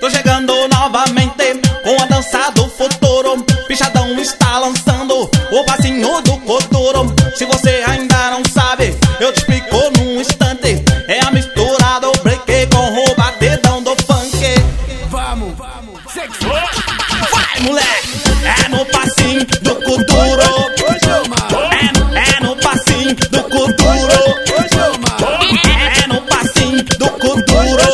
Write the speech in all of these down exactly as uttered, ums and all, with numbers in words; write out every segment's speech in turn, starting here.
Tô chegando novamente com a dança do futuro. Pichadão está lançando o passinho do Kuduro. Se você ainda não sabe, eu te explico num instante. É a mistura do break com o batidão do funk. Vamos, vamos, sexy. Vai, moleque, é no passinho do Kuduro. É no, é no passinho do Kuduro. É no passinho do Kuduro.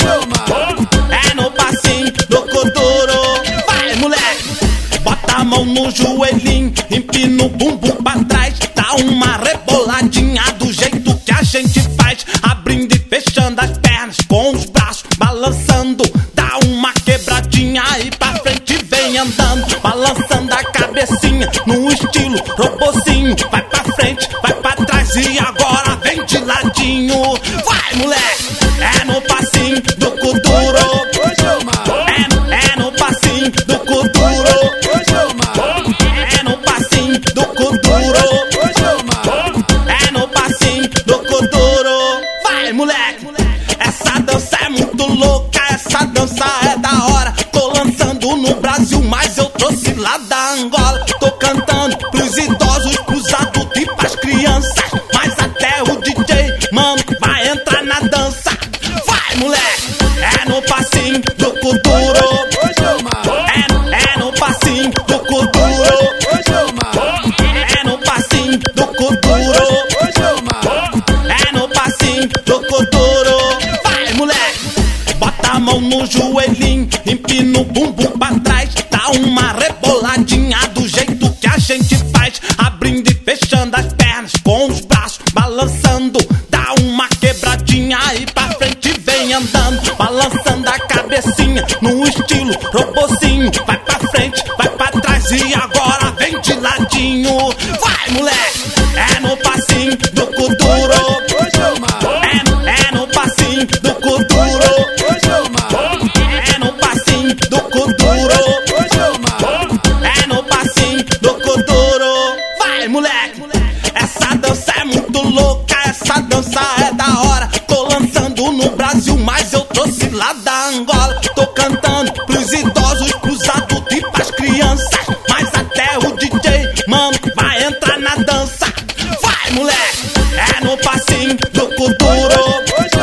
É no passinho do Kuduro. Vai, moleque, bota a mão no joelhinho, empina o bumbum pra trás, dá uma reboladinha do jeito que a gente faz, abrindo e fechando as pernas com os braços balançando, dá uma quebradinha aí pra frente, vem andando, balançando a cabecinha no estilo robozinho, vai pra frente, vai pra trás e agora vem de ladinho. Vai, moleque, é no passinho do Kuduro. É no, é no passinho do Kuduro. É no passinho do Kuduro. É no passinho do Kuduro. Vai, moleque, essa dança é muito louca, essa dança é da hora. Tô lançando no Brasil, mas eu trouxe lá da Angola. Tô cantando pros idosos, pros adultos e pras crianças, mas até o D J, mano, vai entrar na dança. Vai, moleque, é no passinho do Kuduro. É no, é no passinho do Kuduro. É no passinho do Kuduro. É no passinho do Kuduro. Vai, moleque, bota a mão no joelhinho, empina o bumbum pra trás, dá uma reboladinha do jeito que a gente faz, abrindo e fechando as pernas com os braços balançando, dá uma quebradinha aí pra frente, vem andando, balançando a cabecinha no estilo robozinho, vai pra frente, vai pra trás e agora vem de ladinho. Vai, moleque, é no passinho do Kuduro. É no, é no passinho do Kuduro. É no passinho do Kuduro. É no passinho do Kuduro. Vai, moleque, essa dança é muito louca, essa dança é da hora. Tô lançando no Brasil, mas eu trouxe lá da Angola. Tô cantando pros idosos, pros adultos e pras crianças, mas até o D J, mano, vai entrar na dança. Vai, moleque, é no passinho do Kuduro.